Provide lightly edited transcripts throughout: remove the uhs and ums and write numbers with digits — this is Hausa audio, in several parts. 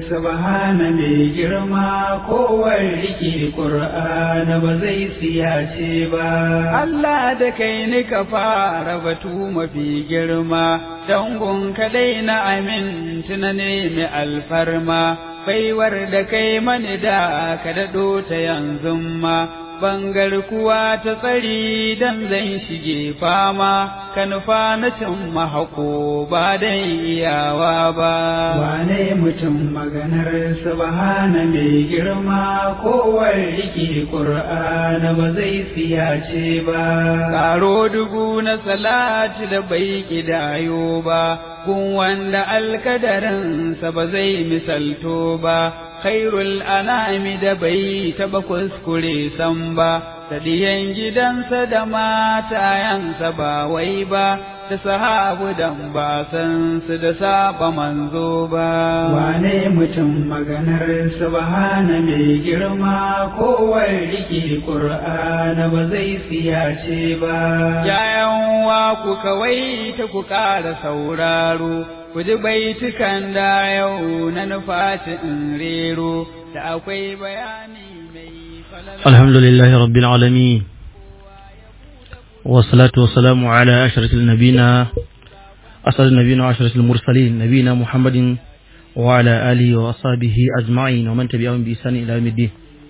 subhana mai girma kowar rike Qur'ana ba zai siyace ba. Allah da kai ni ka fara batu mafi girma, dangon kadai na amintu na nemi alfarma, baiwar da kai mani da ka daɗo ta yanzu ma. Bangar kuwa ta tsari dan zan shige fama, ka nufa na cin mahako ba dan iyawa ba. Wane mutum maganar subhana mai girma kowar rike Qur'ana ba zai siyace ba. Karo dubu na salati da bai kidayo ba, gun wanda alkadarinsa ba zai misalto ba. Khairul anami da bai taɓa kuskure san ba, da diyan gidansa da matayansa ba wai ba, da sahabu dan ba san su da saba manzo ba. Wane mutum maganar subhana mai girma kowar rike Qur'ana ba zai siyace ba. Yayan wa ku kawai ta ku ƙara sauraro, ku ji baitukan da yau na nufaci in rero, da akwai bayani mai falala. Alhamdulillahi rabbil alamin, wassalatu wassalamu ala ashrafil nabiyina as'alun nabiyina wa ashrafil mursalin nabiyina Muhammadin wa ala alihi wa ashabihi ajma'in wa man tabi'ahum bi ihsan ila yawmiddin.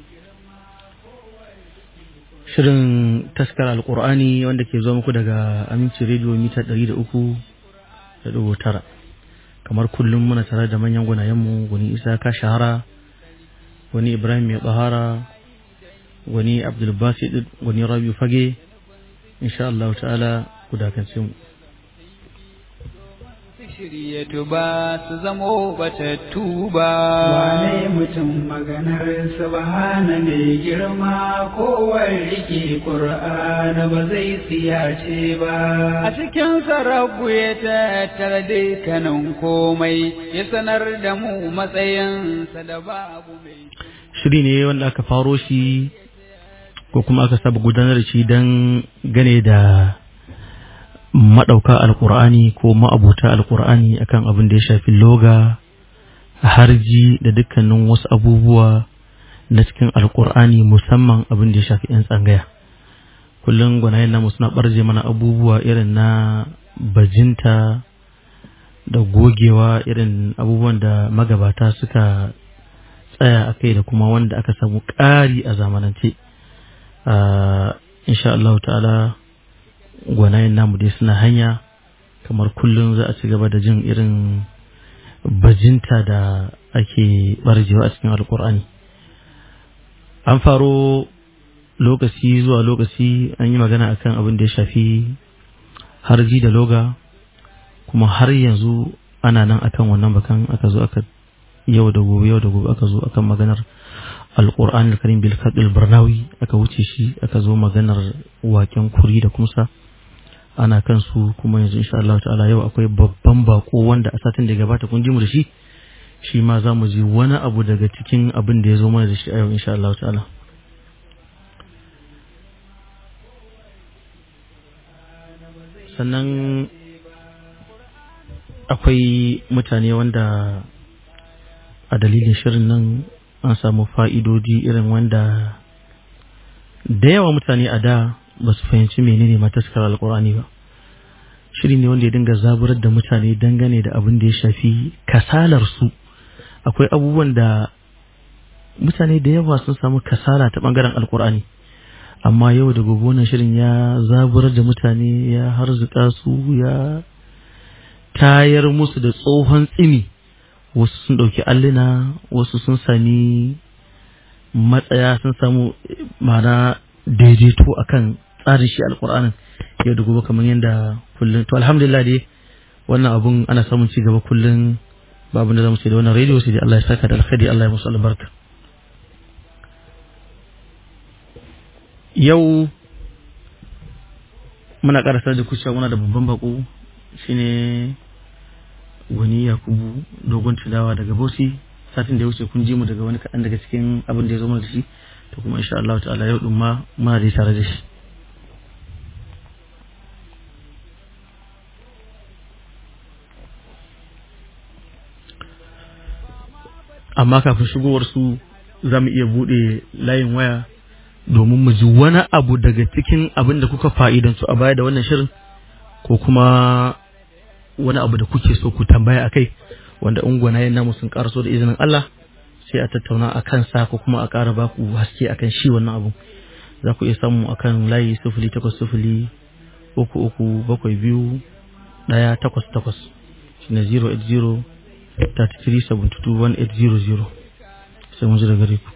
Shirin taskar alqur'ani wanda ke zo muku daga Aminci Radio mita 103.9. Kamar kullum muna tare da manyan gunayenmu, gwani Isa ka shahara, gwani Ibrahim mai bahara, gwani Abdul Basit, gwani Rabi Fage, insha Allah ta'ala ku dakance mu. Shiryatu ba su zamo batattu ba. Wane mutum maganar subhana mai girma kowar rike Qur'ana ba zai siyace ba. A cikin sarrafu ya tattara dukkanin komai, ya sanar da mu matsayinsa da babu mai. Shiri ne wanda aka faro shi ko kuma aka saba gudanar da shi don gane da maɗauka alƙur'ani ko ma'abuta alƙur'ani akan abin da ya shafi loga, harji da dukkanin wasu abubuwa na cikin alƙur'ani, musamman abin da ya shafi 'yan tsangaya. Kullum gwanayen namu suna ɓarje mana abubuwa irin na bajinta da gogewa, irin abubuwan da magabata suka tsaya a kai da kuma wanda aka samu ƙari a zamanance. Insha Allah ta'ala gwanayen namu dai suna hanya, kamar kullum za a ci gaba da jin irin bajinta da ake barjewa a cikin alkur'ani. An faro lokaci zuwa lokaci an yi magana akan abin da ya shafi harji da loga, kuma har yanzu ana nan akan wannan bakan. Aka zo aka yau da gobe aka zo akan maganar alkur'ani alkarim bil kadil barnawi, aka wuce shi aka zo maganar waken kuri da kumsa, ana kan su. Kuma yanzu insha Allah ta'ala yau akwai babban bako wanda a satin da ya gabata kun ji mu da shi, shi ma za mu ji wani abu daga cikin abin da ya zo mana da shi a yau insha Allah ta'ala. Sannan akwai mutane wanda a dalilin shirin nan an samu fa'idodi irin wanda da yawa mutane a da ba su fahimci menene mataskar alkur'ani ba. Shiri ne wanda ya dinga zaburar da mutane dangane da abin da ya shafi kasalarsu. Akwai abubuwan da mutane da yawa sun samu kasala ta ɓangaren alkur'ani, amma yau da gobe wannan shirin ya zaburar da mutane, ya harzuka su, ya tayar musu da tsohon tsimi. Wasu sun ɗauki alluna, wasu sun sami matsaya, sun samu ma'ana daidaito akan tsarin shi alƙur'anin yau da gobe kamar yadda kullum. To alhamdulillah dai wannan abun ana samun ci gaba kullum. Babu da zamu ce da wannan radio sai dai Allah ya saka da alkhairi, Allah ya musu albarka. Yau muna karasar da kuciya, muna da babban bako shine Gwani Yakubu Dogon Tilawa daga Bauchi. Satin da ya wuce kun ji mu daga wani kaɗan daga cikin abin da ya zo mana da shi, to kuma insha Allah ta'ala yau din ma muna da tare da shi. amma kafin shigowar su za mu iya buɗe layin waya domin mu ji wani abu daga cikin abin da kuka fa'idansu a baya da wannan shirin, ko kuma wani abu da kuke so ku tambaya a kai, wanda ungwanayen namu sun ƙaraso da izinin Allah sai a tattauna a kansa, ko kuma a ƙara baku haske akan shi wannan abu. Za ku iya samu akan layi 0803-3372-188 shine 080-3372-1800. sai mun ji daga gare ku.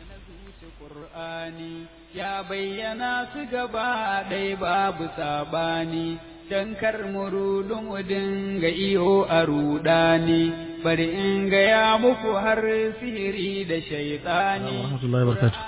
Ya bayyana su gaba ɗaya babu sabani, don kar mu rudu mu dinga iyo a ruɗani, bari in gaya muku har sihiri da shaitani. Rahmatullahi barakatuh.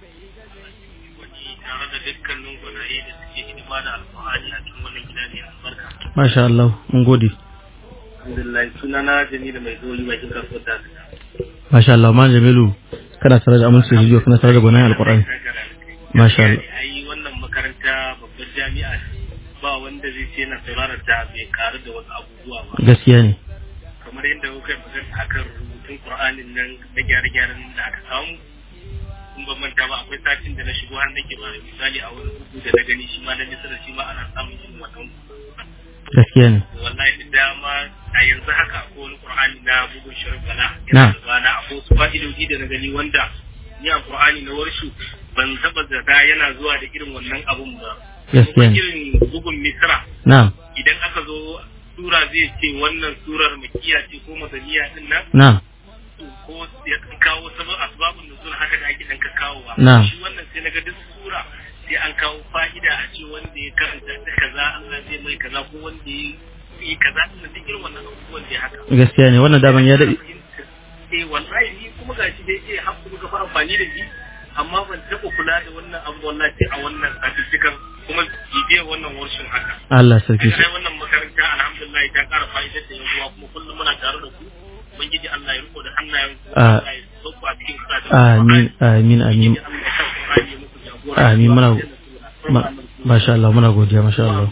Tare da dukkanin gwanaye da suke hidima da alfahari a cikin wannan gida ne albarka. Masha Allah, mun gode. Alhamdulillah, sunana Jamilu mai zoli bakin kasuwar da. Masha Allah, man Jamilu, kana tare da Aminci Radio, kana tare da gwanayen Alƙur'ani. Masha Allah. Ai wannan makaranta babbar jami'a ba wanda zai ce na saurara ta bai karu da wasu abubuwa ba. Gaskiya ne. Kamar yadda kuka magana akan rubutun Qur'anin nan da gyare-gyaren da aka samu. In ban manta ba akwai satin da na shigo har nake ba misali a wani bugu da na gani shi ma na misira shi ma ana samun irin wannan. Gaskiya ne. Wallahi da dama a yanzu haka akwai wani Qur'ani na bugun Sharif Bala. Yana da bana akwai wasu fa'idoji da na gani wanda ni a Qur'ani na warshu ban taba zata yana zuwa da irin wannan abun ba. Gaskiya ne. Irin bugun Misra. Na'am. Idan aka zo sura zai ce wannan surar makiya ce ko madaniya din nan. Na'am. Ko ya kan kawo sabon asbabun nuzul haka da ake dan ka kawo ba. Na'am. Shi wannan sai naga duk sura sai an kawo fa'ida a ce wanda ya karanta da kaza Allah zai mai kaza ko wanda ya yi kaza din duk irin wannan abubuwan da haka. Gaskiya ne, wannan daban ya dade. Wallahi ni kuma gashi dai hakku muka fara amfani da shi amma ban taba kula da wannan abu wallahi sai a wannan statistikan kuma bibiyar wannan warshin haka. Allah sarki shi. Sai wannan makaranta alhamdulillah ta ƙara fa'idar da yanzuwa kuma kullum muna tare da ku. Ubangiji Allah ya riko da hannayen ku. Allah ya sauko a cikin sa. Amin amin amin. Amin muna masha Allah, muna godiya masha Allah.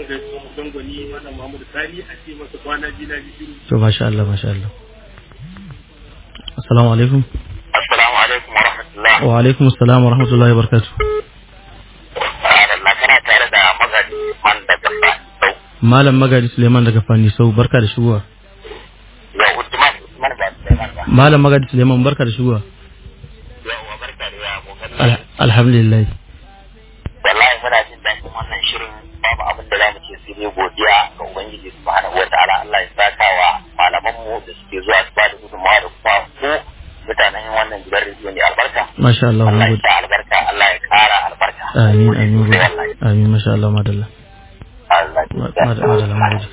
To masha Allah masha Allah. Assalamu alaikum. Assalamu alaikum wa rahmatullah. Wa alaikum assalam wa rahmatullahi wa barakatuh. Allah kana tare da Magaji Man daga Fani. Malam Magaji Suleiman daga Fani Sau, barka da shigowa. Ya Usman ba Suleiman ba. Malam Magaji Suleiman, barka da shigowa. Yawwa barka da ya kokari. Alhamdulillah. Wallahi muna jin daɗin wannan shirin, babu abin da zamu ce sai dai godiya ga Ubangiji subhanahu wataala. Allah ya saka wa malaman mu da suke zuwa su bada gudunmawa da kuma ko mutanen wannan gidan rediyo ne albarka. Masha Allah, Allah ya sa albarka, Allah ya kara albarka. Amin amin amin, masha Allah madalla. Allah ya Madalla madalla.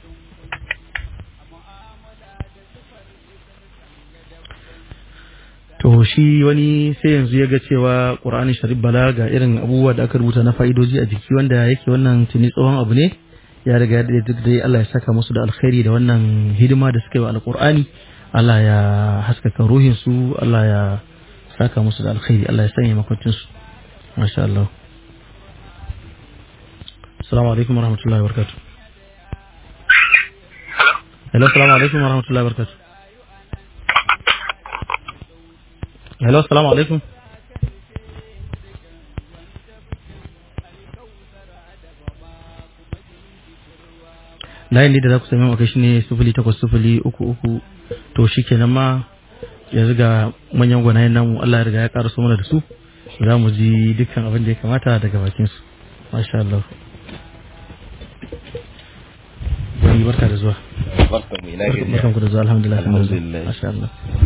To shi wani sai yanzu ya ga cewa Qur'ani Sharif Bala ga irin abubuwa da aka rubuta na fa'idoji a jiki, wanda yake wannan tuni tsohon abu ne, ya riga ya duk dai Allah ya saka musu da alkhairi da wannan hidima da suka yi wa Alƙur'ani. Allah ya haskaka ruhin su, Allah ya saka musu da alkhairi, Allah ya sanya makwancin su. Masha Allah. Assalamu alaikum warahmatullahi wabarakatuh. Hello, assalamu alaikum warahmatullahi wabarakatuh. Hello, assalamu alaikum. Layin da za ku sami maka shi ne 0803 to shi kenan ma yanzu ga manyan gwanayen namu Allah ya riga ya karaso mana da su, za mu ji dukkan abin da ya kamata daga bakin su. Masha Allah. Barka da zuwa. Barkan ku da zuwa, alhamdulillah. Masha Allah.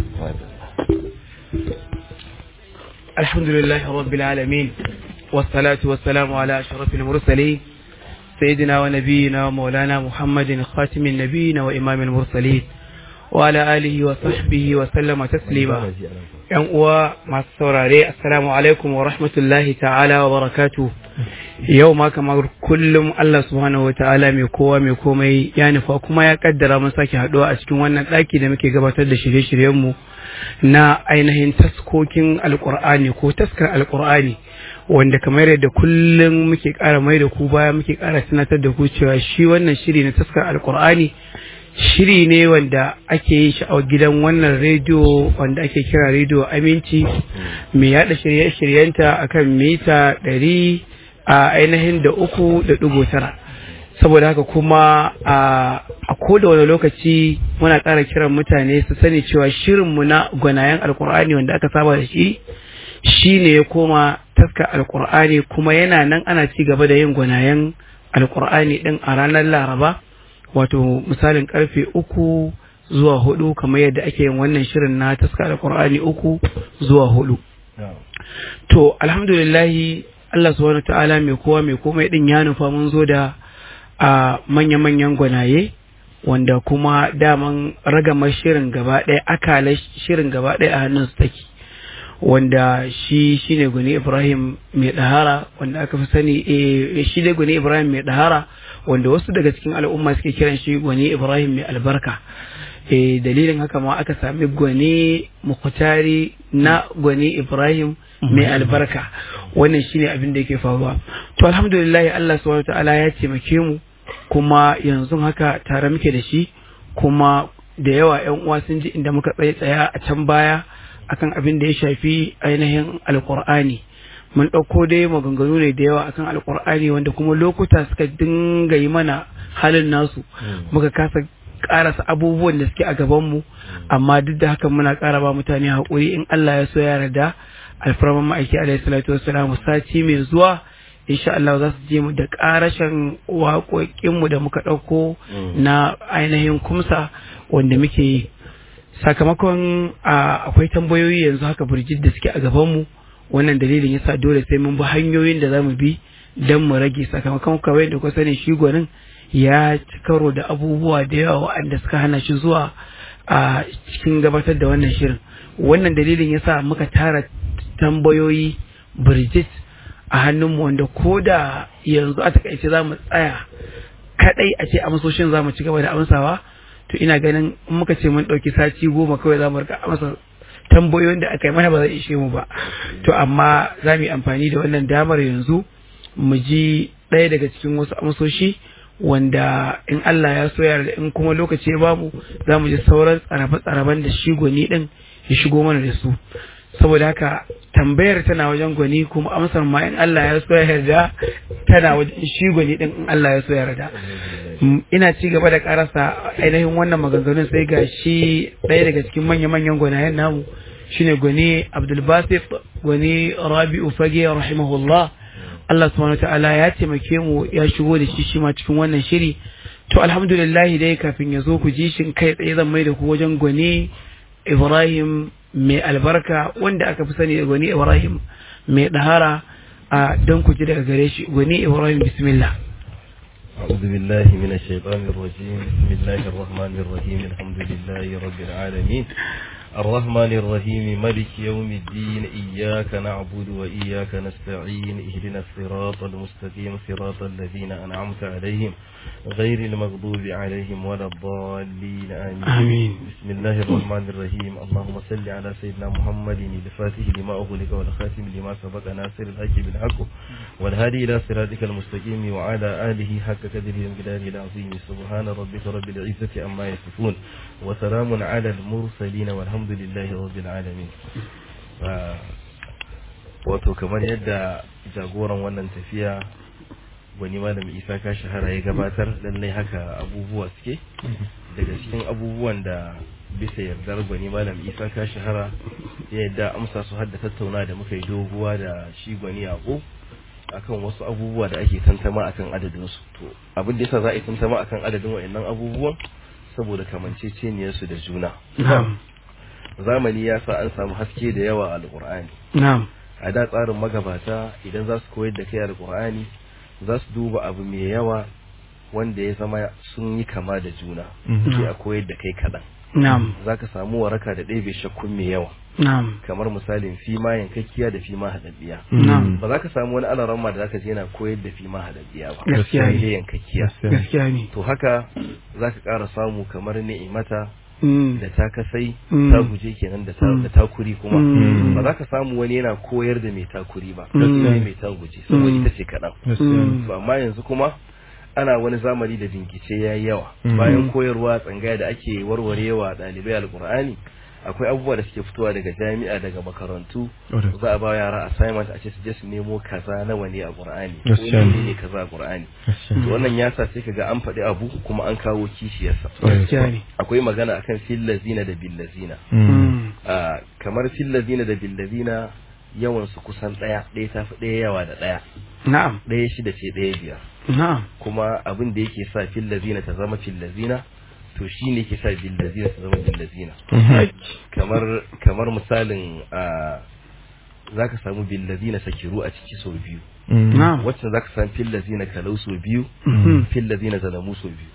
الحمد لله رب العالمين والصلاة والسلام على أشرف المرسلين سيدنا ونبينا ومولانا محمد خاتم النبيين وإمام المرسلين وعلى آله وصحبه وسلم تسليما. مع السورة السلام عليكم ورحمة الله تعالى وبركاته. يوم كما كل الله سبحانه وتعالى ميكوا ميكومي يعني فكما يقدر من ساكي هدوء أسكن وانا لكي دمكي قبطة شريش يومو na ainihin taskokin alkur'ani ko taskar alkur'ani, wanda kamar yadda kullum muke ƙara mai da ku baya muke ƙara tunatar da ku cewa shi wannan shiri na taskar alkur'ani shiri ne wanda ake yin shi a gidan wannan rediyo wanda ake kira rediyo Aminci, mai yada shirye-shiryenta akan mita 100 a ainihin da 3.9. saboda haka kuma a koda wani lokaci muna ƙara kiran mutane su sani cewa shirinmu na gwanayen alkur'ani wanda aka saba da shi ne ya koma taska alkur'ani, kuma yana nan ana ci gaba da yin gwanayen alkur'ani din a ranar Laraba, wato misalin karfe 3 zuwa 4 kamar yadda ake yin wannan shirin na taska alkur'ani 3 zuwa 4. To alhamdulillahi Allah subhanahu wa ta'ala mai kowa mai komai din ya nufa mun zo da a manya-manyan gwanaye wanda kuma daman ragamar shirin gaba ɗaya akalar shirin gaba ɗaya a hannun su take, wanda shi ne Gwani Ibrahim mai ɗahara wanda aka fi sani shi dai Gwani Ibrahim mai ɗahara wanda wasu daga cikin al'umma suke kiran shi Gwani Ibrahim mai albarka. Dalilin haka ma aka sami Gwani Mukhtari na Gwani Ibrahim mai albarka. Wannan shine abin da yake faruwa. To alhamdulillah Allah subhanahu wa ta'ala ya taimake mu, kuma yanzu haka tare muke da shi, kuma da yawa ƴan uwa sun ji inda muka tsaya a can baya akan abin da ya shafi ainihin alqur'ani. Mun ɗauko dai maganganu ne da yawa akan alqur'ani wanda kuma lokuta suka dinga yi mana halin nasu, muka kasa karasa abubuwan da suke a gabanmu, amma duk da haka muna ƙara ba mutane haƙuri. In Allah ya so ya yarda alfarman ma'aiki alaihi salatu wassalam sati mai zuwa insha Allah za su je mu da ƙarashin waƙoƙinmu da muka ɗauko na ainihin kumsa wanda muke yi. Sakamakon akwai tambayoyi yanzu haka burjit da suke a gabanmu, wannan dalilin yasa dole sai mun bi hanyoyin da za mu bi don mu rage. Sakamakon kawai da ku sani shi gwanin ya ci karo da abubuwa da yawa waɗanda suka hana shi zuwa a cikin gabatar da wannan shirin. Wannan dalilin yasa muka tara tambayoyi Bridget a hannunmu, wanda ko da yanzu a takaice za mu tsaya kadai a ce amsoshin za mu ci gaba da amsawa, to ina ganin in muka ce mun ɗauki sati 10 kawai za mu rika amsa tambayoyin da aka yi mana ba zai ishe mu ba. To amma za mu yi amfani da wannan damar yanzu mu ji ɗaya daga cikin wasu amsoshi wanda in Allah ya so yarda in kuma lokaci ya bamu za mu ji sauran tsarabe-tsaraben da shi Gwani din ya shigo mana da su. Saboda haka tambayar tana wajen Gwani, kuma amsar ma in Allah ya so yarda tana wajen shi Gwani din in Allah ya so yarda. Ina ci gaba da karasa ainihin wannan maganganun sai ga shi ɗaya daga cikin manya-manyan gwanayen namu shine Gwani Abdul Basit Gwani Rabi'u Fage rahimahullah. Allah subhanahu ta'ala ya taimake mu ya shigo da shi ma cikin wannan shiri. To alhamdulillah dai kafin ya zo ku ji shin kai tsaye zan mai da ku wajen Gwani Ibrahim mai albarka wanda aka fi sani da Gwani Ibrahim mai dahara don ku ji daga gare shi. Gwani Ibrahim bismillah. أعوذ بالله من الشيطان الرجيم. بسم الله الرحمن الرحيم. الحمد لله رب العالمين الرحمن الرحيم مالك يوم الدين. إياك نعبد وإياك نستعين. اهدنا الصراط المستقيم صراط الذين أنعمت عليهم غير المغضوب عليهم ولا الضالين آمين. بسم الله الرحمن الرحيم. اللهم صل على سيدنا محمد الفاتح لما أغلق والخاتم لما سبق ناصر الحق بالحق والهادي إلى صراطك المستقيم وعلى آله حق قدره ومقداره العظيم. سبحان ربك رب العزة عما يصفون وسلام على المرسلين والحمد lillahi rabbil alamin. Wato kamar yadda jagoran wannan tafiya Gwani Malam Isa ka shahara ya gabatar, lallai haka abubuwa suke. Daga cikin abubuwan da bisa yardar Gwani Malam Isa ka shahara ya yadda amsa su hadda tattauna da muka yi doguwa da shi Gwani Yaqub akan wasu abubuwa da ake tantama akan adadin su. To abin da yasa za a yi tantama akan adadin wayannan abubuwan saboda kamanceceniyar su da juna. Zamani ya sa an samu haske da yawa a Alƙur'ani. A da tsarin magabata idan za su koyar da kai Alƙur'ani za su duba abu mai yawa wanda ya zama sun yi kama da juna sai a koyar da kai kaɗan. Za ka samu waraka da ɗaya bai shakkun mai yawa. Kamar misalin fima yankakkiya da fima haɗaɗɗiya. Ba za ka samu wani alaramma da za ka je yana koyar da fima haɗaɗɗiya ba. Gaskiya ne. Yankakkiya. Gaskiya ne. To haka za ka ƙara samu kamar ni'imata da ta kasai ta guje kenan da takuri kuma ba za ka samu wani yana koyar da mai takuri ba, sai mai ta guje saboda ita ce kaɗan. Amma yanzu kuma ana wani zamani da bincike yayi yawa bayan koyarwa tsangaya da ake warwarewa dalibai alqur'ani akwai abubuwa da suke fitowa daga jami'a daga makarantu za a ba yara assignment a ce su je su nemo kaza nawa ne a Qur'ani ko ne kaza a Qur'ani to wannan ya sa sai kaga an faɗi abu kuma an kawo kishiyarsa akwai magana akan fil lazina da bil lazina kamar fil lazina da bil lazina yawan su kusan ɗaya tafi ɗaya yawa da ɗaya na'am ɗaya shida ce ɗaya biyar na'am kuma abin da yake sa fil lazina ta zama fil lazina to shi ne ke sa billazina su zama billazina kamar misalin za ka samu billazina sakiru a ciki sau biyu wacce za ka samu fillazina kalau sau biyu fillazina zalamu sau biyu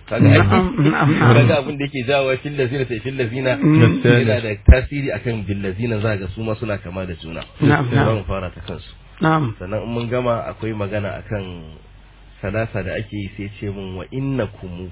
kaga abin da yake jawo fillazina sai fillazina yana da tasiri akan billazina za ga su ma suna kama da juna za mu fara ta kansu sannan in mun gama akwai magana akan salasa da ake yi sai ce mun wa innakum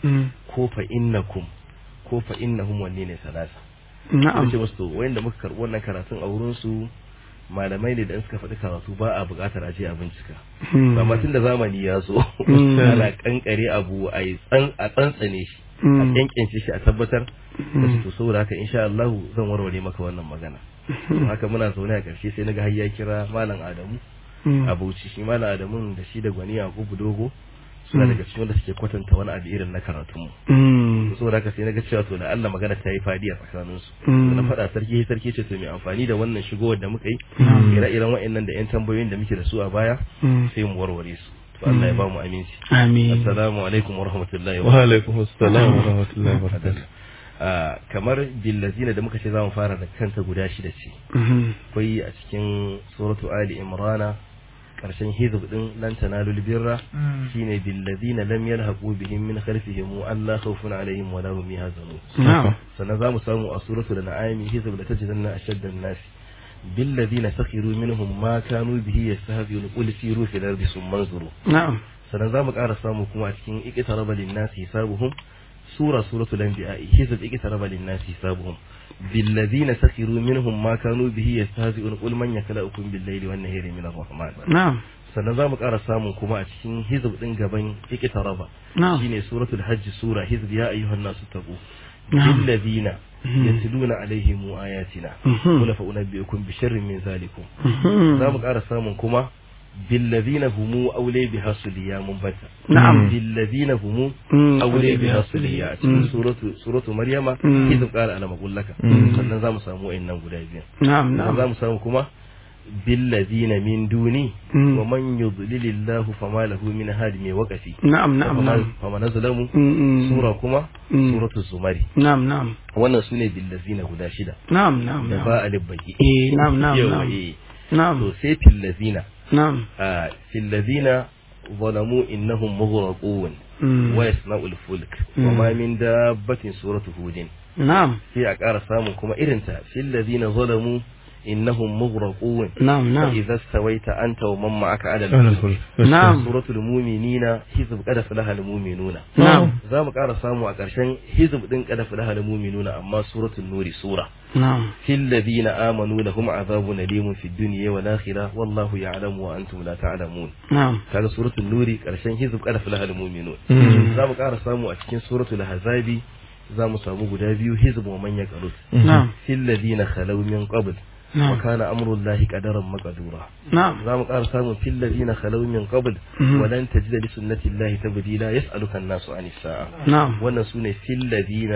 ko fa innakum ko fa innahum wanne ne salasa na'am ce musu wanda muka karbo wannan karatun a wurin su malamai ne da suka faɗi karatu ba a buƙatar aje a bincika amma tun da zamani ya zo ana kankare abu a tsantsane shi a kyankyance shi a tabbatar da su saboda haka insha Allah zan warware maka wannan magana haka muna zaune a ƙarshe sai naga har ya kira malam Adamu a Bauchi shi malam Adamu da shi da Gwani Yakubu Dogo suna daga cikin wanda suke kwatanta wani abu irin na karatunmu saboda haka sai na ga cewa to da Allah magana ta yi fadi a tsakaninsu na faɗa sarki ce to mai amfani da wannan shigowar da muka yi ire-iren wa'annan da 'yan tambayoyin da muke da su a baya sai mu warware su to Allah ya ba mu aminci amin assalamu alaikum wa rahmatullahi wa alaikum assalam wa rahmatullahi wa barakatuh kamar billazina da muka ce za mu fara da kanta guda shida ce akwai a cikin suratu Ali Imrana karshen hizb din lan tanalul birra shine billazina lam yalhaqu bihim min khalfihim alla khawfun alaihim wa lahum yahzanun sannan zamu samu a suratul an'am hizb da tajidanna ashadda an-nas billazina sakhiru minhum ma kanu bihi yastahzi'un qul siru fil ardi summa anzuru sannan zamu ƙara samu kuma a cikin iqtaraba lin-nas hisabuhum suratul anbiya hizb iqtaraba lin-nas hisabuhum بالذين سخروا منهم ما كانوا به يستهزئون قل من يكلؤكم بالليل والنهار من الرحمن نعم sannan zamu ƙara samun kuma a cikin hizb din gaban iqtaraba shine suratul hajj sura hizb ya ayyuhan nasu taqu billadhina yatluna alaihim ayatina qul fa unabbiukum bi sharrin min zalikum zamu ƙara samun kuma بالذين هم أولي بها صليا منبتا نعم بالذين هم أولي بها صليا سورة مريم إذ قال أنا مقول لك فنظام سامو إنهم قدائبين نعم نظام سامو كما بالذين من دوني ومن يضلل الله فما له من هادم وقفي نعم فما نزلهم سورة كما سورة الزمري نعم وانا سنة بالذين قداشدا نعم دفاء لبكي نعم سيف الذين نعم في الذين ظلموا إنهم مغرقون ويصنع الفلك وما من دابة سورة هود نعم في أكار سامو كما إرنتا في الذين ظلموا إنهم مغرقون نعم فإذا استويت أنت ومن معك على الفلك نعم سورة المؤمنين حزب قد فلح المؤمنون نعم زامك أرى سامو أكارشان حزب دين قد فلح المؤمنون أما سورة النور سورة نعم في الذين آمنوا لهم عذاب أليم في الدنيا والآخرة والله يعلم وأنتم لا تعلمون نعم هذا سورة النور أكارشان حزب قد فلح المؤمنون زامك أرى سامو أكين سورة الأحزاب زامو سامو قدابيو حزب ومن يقرد نعم في الذين خلوا من قبل نعم. وكان أمر الله قدرا مقدورا نعم زام قال سام في الذين خلوا من قبل ولن تجد لسنة الله تبديلا يسألك الناس عن الساعة نعم ونسون في الذين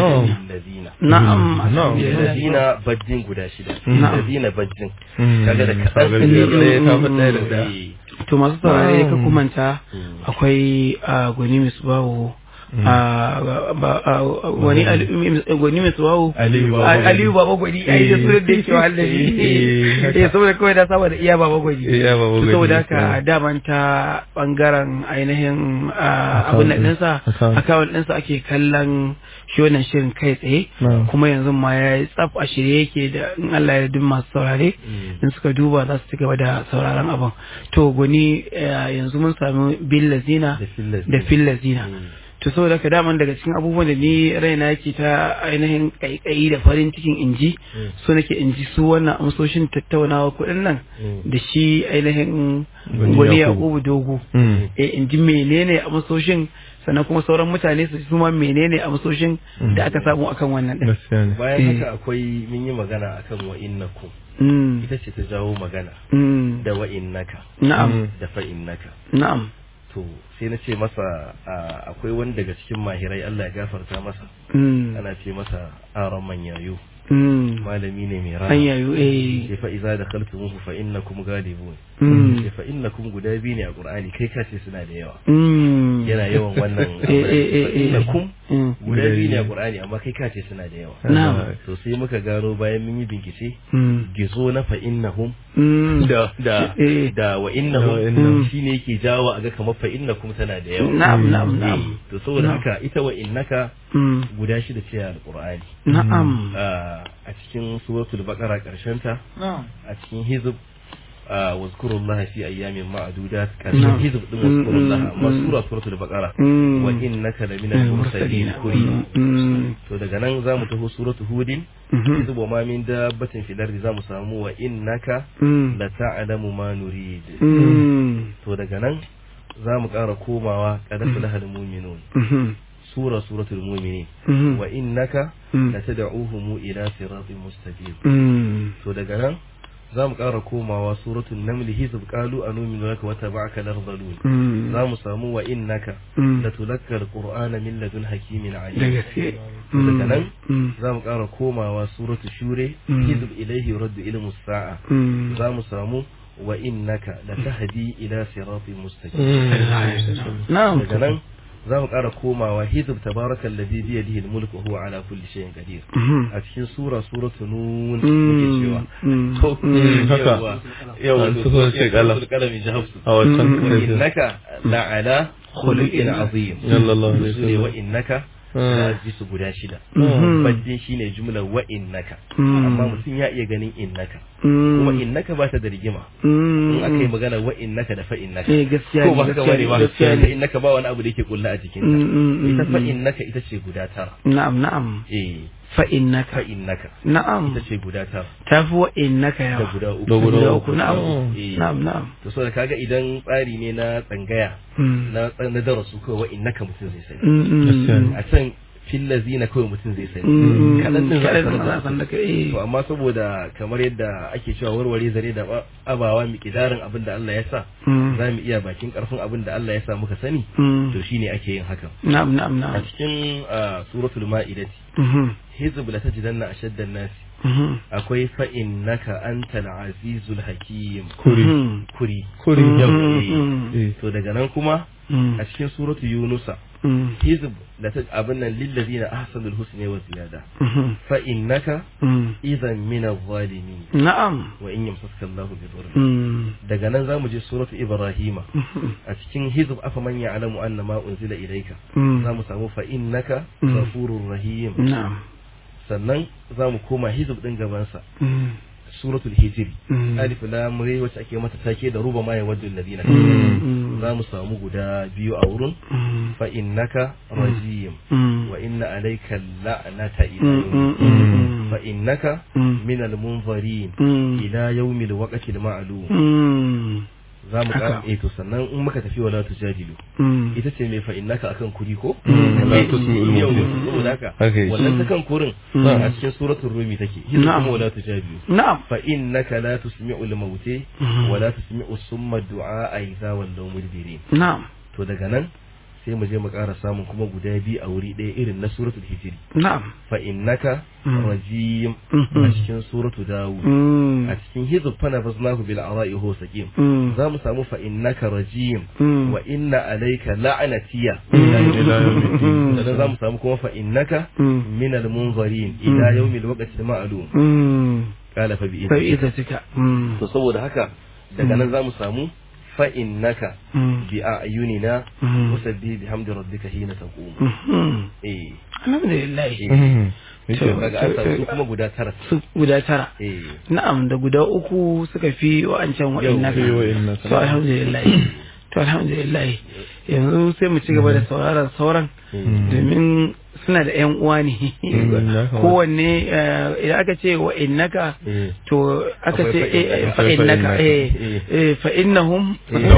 نعم الذين بدين قداشدا الذين بدين كذا to masu saurare ka kumanta akwai Gwani Misbahu gwani mai tsawo Aliyu Baba Gwani ai da sunan da yake wallahi saboda kawai da saba da iya Baba Gwani saboda haka daman ta bangaren ainihin abun nan dinsa akawun dinsa ake kallon shi wannan shirin kai tsaye kuma yanzu ma ya tsaf a shirye yake da in Allah ya yarda masu saurare in suka duba za su ci gaba da sauraron abin to Gwani yanzu mun sami billazina da fillazina to saboda ka daman daga cikin abubuwan da ni raina yake ta ainihin kaikayi da farin cikin inji so nake inji su wannan amsoshin tattaunawa kuɗin nan da shi ainihin wani Yakubu Dogo inji menene amsoshin sannan kuma sauran mutane su ma menene amsoshin da aka samu akan wannan din. Bayan haka akwai mun yi magana akan wa innakum ita ce ta jawo magana da wa innaka da fa innaka na'am. to sai na ce masa akwai wani daga cikin mahirai Allah ya gafarta masa ana ce masa aron manyayo malami ne mai rana manyayo sai fa iza da khaltumuhu fa innakum ghalibun sai fa innakum guda biyu ne a Qur'ani kai kace suna da yawa yana yawan wannan innakum guda biyu ne a Qur'ani amma kai kace suna da yawa to sai muka gano bayan mun yi bincike gizo na fa innahum da wa innahum shine yake jawo a ga kamar fa innakum tana da yawa na'am to saboda haka ita wa innaka guda shida ce a Qur'ani na'am a cikin suratul baqara karshen ta a cikin hizb wazkurullaha fi ayyamin ma'dudat karshen hizb din wazkurullaha amma suratul baqara wa innaka laminal mursalin kuri to daga nan zamu taho suratul hudin hizb wa ma min dabbatin fil ardi zamu samu wa innaka la ta'lamu ma nurid to daga nan zamu ƙara komawa qadatul mu'minun suratul mu'minin wa innaka latad'uhum ila siratin mustaqim to daga nan zamu ƙara komawa suratul naml hizb qalu anu'minu laka wa taba'aka al-ardhalun zamu samu wa innaka latulakkar qur'ana min ladun hakimin alim daga nan zamu ƙara komawa suratul shure hizb ilayhi yuraddu ilmu as-sa'a zamu samu wa innaka latahdi ila siratin mustaqim daga nan za mu ƙara komawa hizb tabarakal ladhi bi yadihi al-mulku wa huwa ala kulli shay'in qadir a cikin suratu nun muke cewa to haka yawa suratul qalam jahaftu innaka la'ala khuluqin azim sallallahu alaihi wasallam wa innaka ji su guda shida baddin shine jumlar wa innaka amma mutum ya iya ganin innaka kuma innaka ba ta da rigima in aka yi magana wa innaka da fa innaka ko ba haka bane ba innaka ba wani abu da yake kulla a jikin ta ita fa innaka ita ce guda tara na'am fa innaka na'am ita ce guda tara tafi wa innaka yawa da guda uku na'am to so da kaga idan tsari ne na tsangaya na darasu kawai wa innaka mutum zai sani a can fil lazina kawai mutum zai sani kadan din za a san da kai to amma saboda kamar yadda ake cewa warware zare da abawa miqdarin abin da Allah ya sa za mu iya bakin karfin abin da Allah ya sa muka sani to shine ake yin hakan na'am a cikin suratul ma'idati hizb la tajidanna ashadda an-nas akwai fa innaka antal azizul hakim kuri to daga nan kuma a cikin suratu yunusa hizb da ta abin nan lillazina ahsanul husna wa ziyada fa innaka idan min adh-dhalimin na'am wa in yamsaka Allahu bi dhurrin daga nan zamu je suratu ibrahima a cikin hizb afa man ya'lamu anna ma unzila ilayka zamu samu fa innaka ghafurur rahim na'am sannan zamu koma hizb din gaban sa suratul hijri alif lam ra wacce ake mata take da ruba ma yawaddu alladhina za mu samu guda biyu a wurin fa innaka rajim wa inna alayka la'nata ila fa innaka min al-munzirin ila yawmil waqti al-ma'lum za mu ƙara to sannan in muka tafi wala tujadilu ita ce mai fa innaka akan kuri ko la tusmi'ul mu'min haka wannan ta kan kurin a cikin suratul rumi take kuma wala tujadilu fa innaka la tusmi'ul mauti wa la tusmi'u summa du'a idza wallaw mudbirin to daga nan sai mu je mu ƙara samun kuma guda biyu a wuri ɗaya irin na suratul hijri fa innaka rajim a cikin suratul dawud a cikin hizb fana baznahu bil ara'i hu saqim za mu samu fa innaka rajim wa inna alayka la'natiya sannan za mu samu kuma fa innaka min al munzirin ila yawmil waqti ma'lum qala fa bi idzatika to saboda haka daga nan za mu samu فإنك بأعيننا وسبح بحمد ربك حين تقوم الحمد لله su kuma guda tara na'am da guda uku suka fi wa'ancan wa'inna so alhamdulillah to alhamdulillah yanzu sai mu ci gaba da sauraron sauran domin suna da yan uwa ne kowanne idan aka ce wa innaka to aka ce fa innaka fa innahum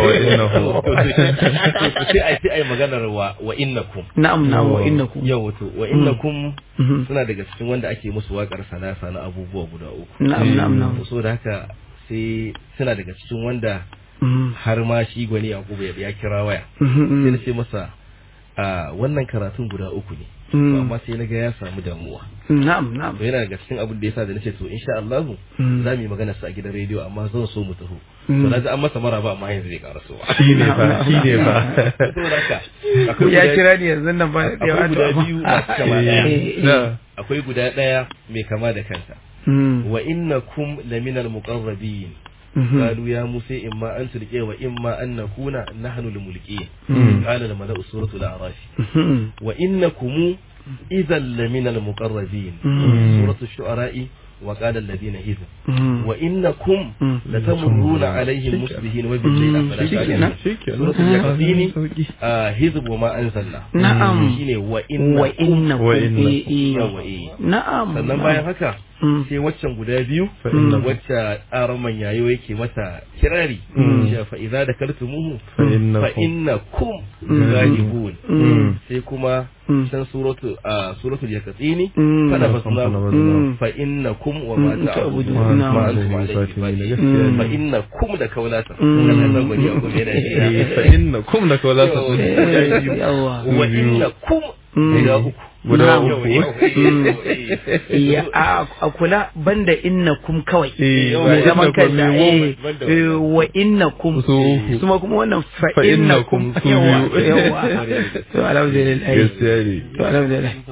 sai ai maganar wa innakum na'am wa innakum yau to wa innakum suna daga cikin wanda ake musu waƙar salasa na abubuwa guda uku na'am so da haka sai suna daga cikin wanda har ma shi gwani Yakubu ya kira waya sai na ce masa wannan karatun guda uku ne amma sai na ga ya samu damuwa na'am to yana daga cikin abin da yasa da nace to insha Allah za mu yi magana sa a gidan rediyo amma zan so mu taho to na ji an masa maraba amma yanzu zai karaso shine fa to haka ya kira ni yanzu nan ba da akwai guda biyu masu kama daya akwai guda daya mai kama da kanta wa innakum laminal muqarrabin قالوا يا موسى إما أن تلقي وإما أن نكون نحن الملقين قال الملأ سورة الأعراف وإنكم إذا لمن المقربين سورة الشعراء وقال الذين هزوا وإنكم لتمرون عليهم مسبحين وبالليل أفلا تعقلون سورة اليقظين هزب وما أنزلنا نعم وإنكم نعم sannan bayan haka sai waccan guda biyu wacce araman yayo yake mata kirari fa idza dakaltumuhu fa innakum ghalibun sai kuma san suratul yaqini fala basna fa innakum wa ma ta'budun ma antum alayhi fa innakum da kaulata kana gwani a gobe da fa innakum da kaulata wa innakum guda uku a kula banda innakum kawai mai zaman kanta wa innakum kuma wannan fa innakum yawa to alhamdulillah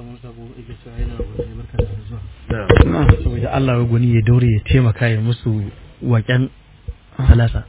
saboda Allah ya gwani ya daure ya taimaka ya musu waƙen salasa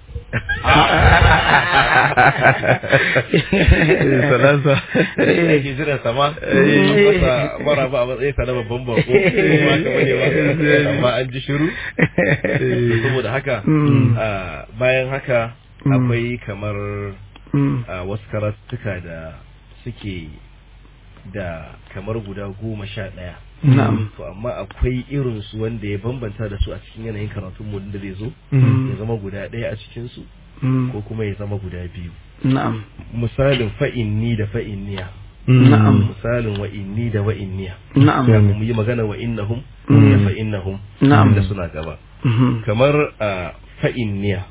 salasa ke jira sama mara ba a matsayin sa na babban bako kuma ka bane ba amma an ji shiru saboda haka bayan haka akwai kamar wasu karatuka da suke da kamar guda 11 na'am to amma akwai irin su wanda ya bambanta da su a cikin yanayin karatun mu da zai zo ya zama guda ɗaya a cikin su ko kuma ya zama guda biyu na'am misalin fa'inni da fa'inniya na'am misalin wa'inni da wa'inniya na'am mu yi magana wa'innahum da fa'innahum na'am da suna gaba kamar fa'inniya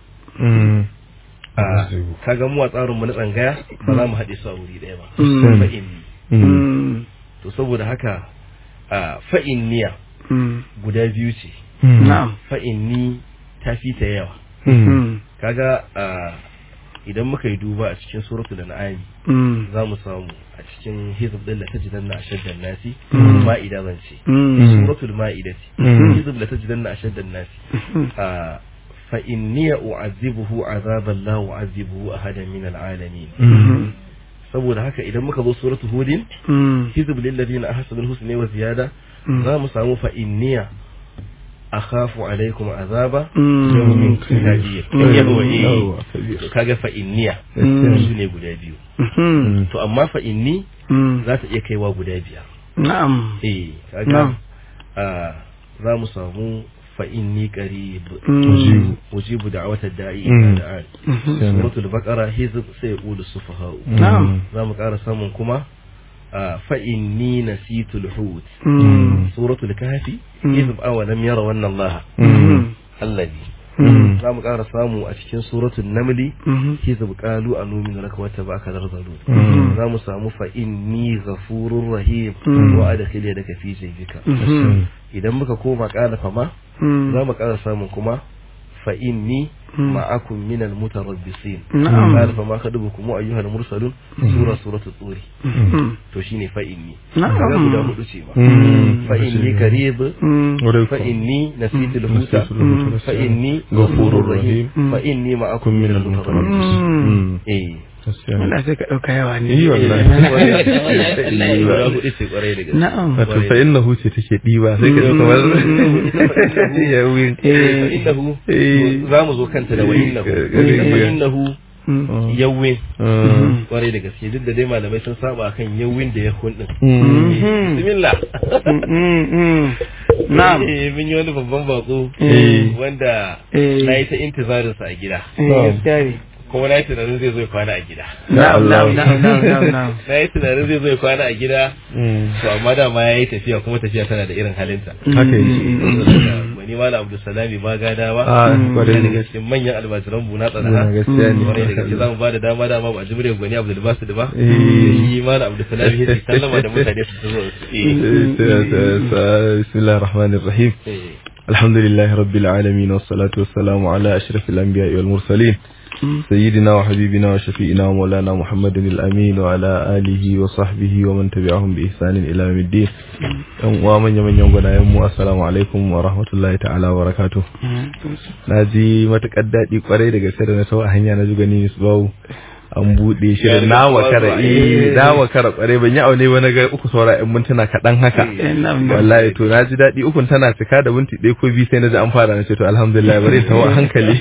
kaga mu a tsarin mu na tsangaya ba za mu haɗe su a wuri ɗaya ba fa'inni to saboda haka fa'inniya guda biyu ce na'am fa'inni ta fi ta yawa kaga idan muka yi duba a cikin suratul an'am za mu samu a cikin hizb din la tajidanna ashaddan nasi ma'ida zance suratul ma'ida hizb la tajidanna ashaddan nasi fa inni u'azibuhu azaban la u'azibuhu ahadan min al'alamin saboda haka idan muka zo suratul hudin hizb lil ladina ahsanul husna wa ziyada za mu samu fa inni akhafu alaikum azaba yawmin kabir kaga fa inniya su ne guda biyu to amma fa inni za ta iya kaiwa guda biyar na'am kaga za mu samu fa inni qarib ujibu da'watad da'i ila da'a suratul baqara hizb sai yaqulu sufaha na'am za mu ƙara samun kuma فإني نسيت الحوت سورة الكهف إذ أولم يروا أن الله الذي za mu ƙara samu a cikin suratul namli hizb qalu anumin laka wa tabaka zarzalu za mu samu fa inni ghafurur rahim wa adkhil yadaka fi jaybika idan muka koma qala fama za mu ƙara samu kuma fa inni ma'akum minal mutarabbisin qala fa ma khadubukum ayyuhal mursalun suratul turi to shine fa inni ga guda hudu ce ba fa inni qarib fa inni nasitul huta fa inni ghafurur rahim fa inni ma'akum minal mutarabbisin Allah sai ka dauka yawa ne yi wallahi na'am wato fa innahu ce take diba sai ka kamar ya win innahu za mu zo kanta da wa innahu yawwin kwarai da gaske duk da dai malamai sun saba akan yawwin da yahun din bismillah na'am mun yi wani babban bako wanda na yi ta intizarin sa a gida kuma na yi tunanin zai zo kwana a gida na'am na yi tunanin zai zo kwana a gida to amma da ma ya yi tafiya kuma tafiya tana da irin halinta haka yi wani malam Abdulsalami ba gadawa kwarai da daga cikin manyan almajiran buna tsanaha gaskiya ne kwarai da gaske zamu ba da dama ba jibril gwani Abdul Basit ba shi malam Abdulsalami ya sallama da mutane su zo bismillahir rahmanir rahim alhamdulillahi rabbil alamin wassalatu wassalamu ala ashrafil anbiya'i wal mursalin سيدنا وحبيبنا وشفيئنا ومولانا محمد الأمين وعلى آله وصحبه ومن تبعهم بإحسان إلى يوم الدين ومن يمن يومنا يوم السلام عليكم ورحمة الله تعالى وبركاته ناجي متقدد قري daga sai da na tawo hanya na jugani nisbawu an bude shi da nawa kara kware ban yi aune ba na ga uku saura in mintuna kadan haka wallahi to naji dadi ukun tana cika da minti 1 ko 2 sai naji an fara na ce to alhamdulillah bari tawo a hankali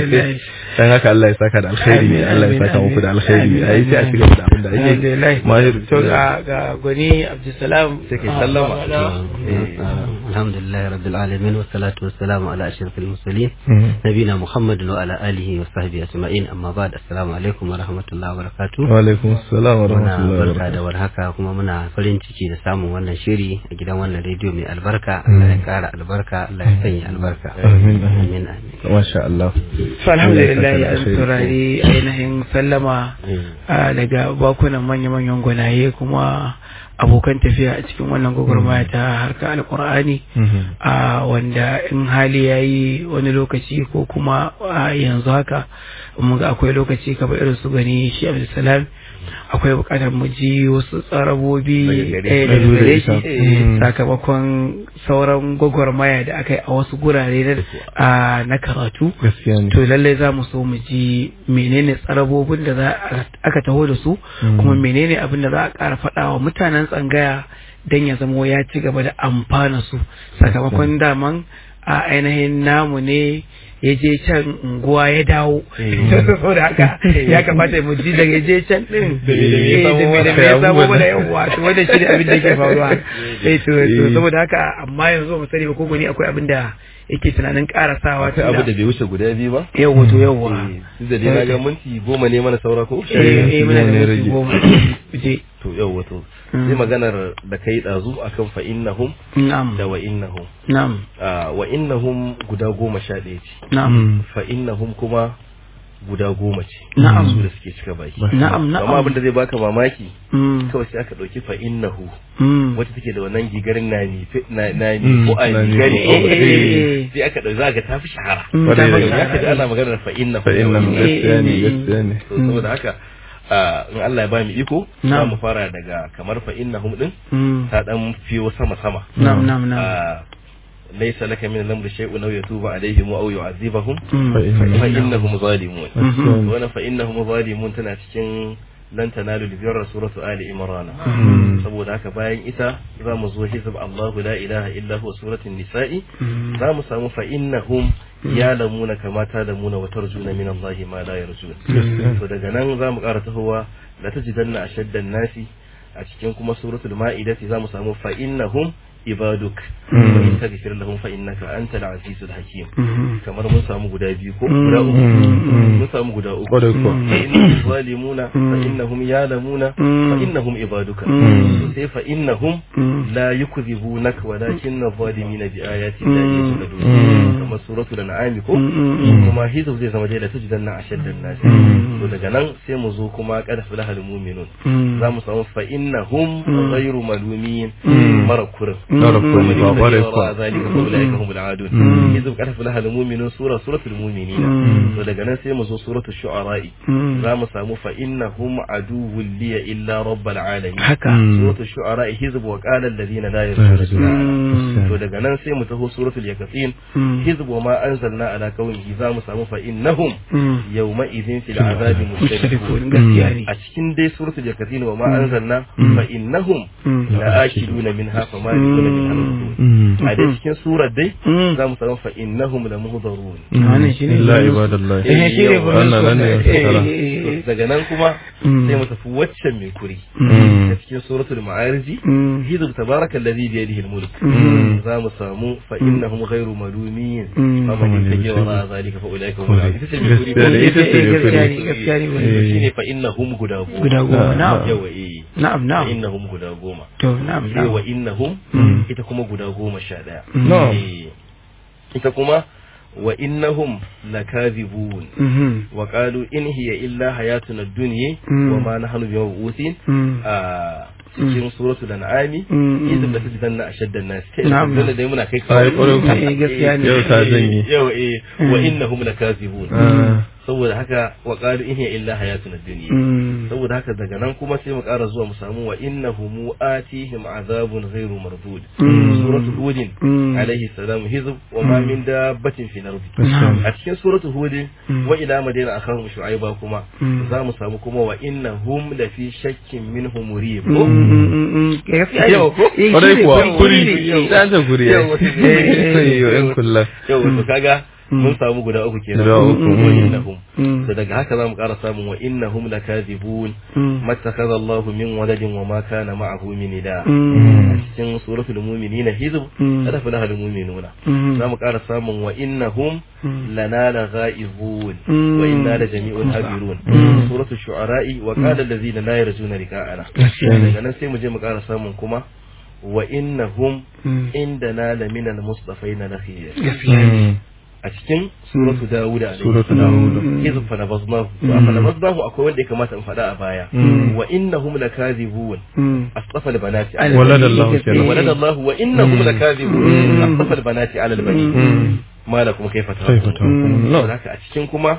dan haka Allah ya saka da alkhairi Allah ya saka muku da alkhairi ayi sai a shiga da abin da ake mahir to ga gwani Abdulsalam sai kai sallama alhamdulillah rabbil alamin wassalatu wassalamu ala ashrafil mursalin nabina Muhammadin wa ala alihi wa sahbihi ajma'in amma ba'd assalamu alaikum wa rahmatullahi wa barakatuh wa alaikum assalam wa rahmatullahi wa barakatuh barka da warhaka kuma muna farin ciki da samun wannan shiri a gidan wannan rediyo mai albarka Allah ya kara albarka Allah ya sanya albarka amin amin masha Allah alhamdulillah an turari ainihin sallama daga bakunan manya-manyan gwanaye kuma abokan tafiya a cikin wannan gwagwarmaya ta harka alkur'ani wanda in hali ya yi wani lokaci ko kuma yanzu haka mun ga akwai lokaci kamar irin su gani shi Abdulsalam akwai bukatar mu ji wasu tsarabobi daga gare shi sakamakon sauran gwagwarmaya da aka yi a wasu gurare na karatu to lallai za mu so mu ji menene tsarabobin da aka taho da su kuma menene abin da za a ƙara faɗa wa mutanen tsangaya don ya zama ya ci gaba da amfana su sakamakon daman a ainihin namu ne ya je can unguwa ya dawo saboda haka ya kamata mu ji daga je can din da ya samu mana yawa to wanda shi ne abin da ke faruwa to saboda haka amma yanzu mu sani ba ko gani akwai abin da yake tunanin karasawa ta abu da bai wuce guda biyu ba yawa to yawa da dai na ga minti 10 ne mana saura ko muna da minti 10 je to yawa to sai maganar da kai dazu akan fa innahum da wa innahum wa innahum guda 11 ce fa innahum kuma guda 10 ce su da suke cika baki amma abin da zai baka mamaki kawai sai aka dauki fa innahu wata take da wannan gigarin nani ko a gigari sai aka dauki zaka tafi shahara zaka da ana maganar fa innahu gaskiya ne saboda haka in Allah ya bani iko za mu fara daga kamar fa innahum din ta dan fiyo sama ليس لك من الأمر شيء أو يتوب عليهم أو يعذبهم فإنهم ظالمون وأنا فإنهم ظالمون تناتشين لن تنالوا البر سورة آل عمران saboda haka bayan ita za mu zo hizb Allahu la ilaha illa huwa suratul nisa'i za mu samu fa innahum ya'lamuna kama ta'lamuna wa tarjuna min Allah ma la yarjun to daga nan za mu ƙara tahowa la tajidanna ashaddan nasi a cikin kuma suratul ma'idah za mu samu fa innahum ibaduk wa in taghfir lahum fa innaka antal azizul hakim kamar mun samu guda biyu ko guda uku mun samu guda uku fa innahum zalimuna fa innahum ya'lamuna fa innahum ibaduka sai fa innahum la yukdhibunaka walakin adh-dhalimina bi ayati llahi yajhadun kamar suratul an'am ko kuma hizo zai zama da tajidanna ashaddan nas to daga nan sai mu zo kuma qad falahal mu'minun za mu samu fa innahum ghayru malumin marakur suratul mu'minin to daga nan sai mu zo suratul shu'ara za mu samu fa innahum aduwwul li illa rabbil alamin suratul shu'ara hizb wa qala alladhina la yarjuna to daga nan sai mu taho suratul yakasin hizb wa ma anzalna ala qaumihi za mu samu fa innahum yawma idhin fil azabi mushtarikun a cikin dai suratul jakatin wa ma anzalna fa innahum la akiluna minha fa ma yakuna min a dai cikin surar dai za mu samu fa innahum la muhdarun wannan shine la ibadallah daga nan kuma sai mu tafi waccan mai kuri a cikin suratul ma'arij hizb tabarakallazi bi yadihi al-mulk za mu samu fa innahum ghayru malumin amma man tajawara zalika fa ulaika hum shine fa innahum guda goma na'am yawa na'am innahum guda goma to na'am wa innahum ita kuma guda 11 ita kuma wa innahum lakazibun wa qalu in hiya illa hayatuna ad-dunya wa ma nahnu bimabutin cikin suratul an'ami idan da take danna ashaddan nas kai dole dai muna kai gaskiya ne yau ta zanyi yau wa innahum lakazibun saboda haka wa qalu in hiya illa hayatuna ad-dunya saboda haka daga nan kuma sai mu ƙara zuwa mu samu wa innahum atihim azabun ghairu mardud suratul hud alaihi salam hizb wa ma min dabbatin fil ardi a cikin suratul hud wa ila madina akhahum shu'aiba kuma za mu samu kuma wa innahum la fi shakkin minhum murib yau kwarai kuwa kuri ta ta kuri yau yan kullu yau to kaga mun samu guda uku kenan wa innahum da daga haka zamu ƙara samun wa innahum lakazibun mattakhadha Allahu min waladin wa ma kana ma'ahu min ila cikin suratul mu'minina hizb hadafa lahal mu'minuna zamu ƙara samun wa innahum lana laghaibun wa inna la jami'un habirun suratul shu'ara'i wa qala allazina la yarjuna liqa'ana daga nan sai mu je mu ƙara samun kuma wa innahum indana laminal mustafaina lakhiyar a cikin suratu Dawuda izu fa nabaznahu akwai wanda ya kamata in faɗa a baya wa innahum lakazibun asfafa albanati waladallahu wa innahum lakazibun asfafa albanati ala albani mala kuma kai fata haka a cikin kuma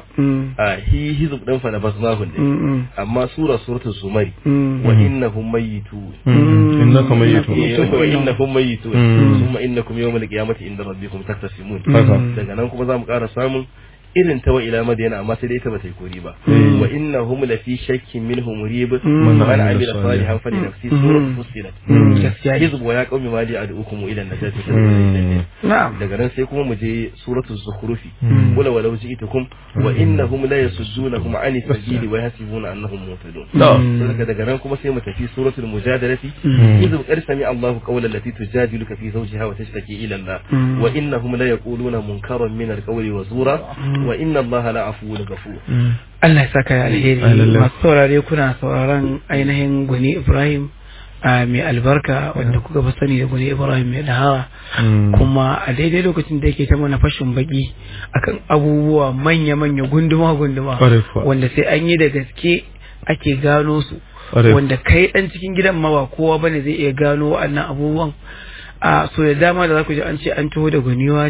hizb dan fa nabaznahu ne amma suratul zumari wa innahum mayyitun innaka mayyitun wa innahum mayyitun thumma innakum yawmal qiyamati inda rabbikum taktasimun daga nan kuma zamu ƙara samun irin ta wa ila madina amma sai dai ita bata yi kori ba wa innahum la fi shakkin minhum murib man amila salihan fa li nafsi suratul fussilat hizb wa ya qaumi ma li ad'ukum ila an-najati na'am daga nan sai kuma mu je suratul zukhrufi wala walau ji'tukum wa innahum la yasuddunakum 'ani sabili wa yahsibuna annahum muhtadun daga nan kuma sai mu tafi suratul mujadalati hizb qad sami Allahu qawlan lati tujadiluka fi zawjiha wa tashtaki ila Allah wa innahum la yaquluna munkaran min al-qawli wa zura wa inna Allah la afuwwun ghafur Allah ya saka alheri masu saurare kuna sauraron ainihin Gwani Ibrahim mai albarka wanda kuka fi sani da Gwani Ibrahim mai dahawa kuma a daidai lokacin da yake ta mana fashin baki akan abubuwa manya-manya gunduma wanda sai an yi da gaske ake gano su wanda kai dan cikin gidan ma ba kowa bane zai iya gano wa'annan abubuwan so da dama da za ku ji an ce an taho da gwaniwa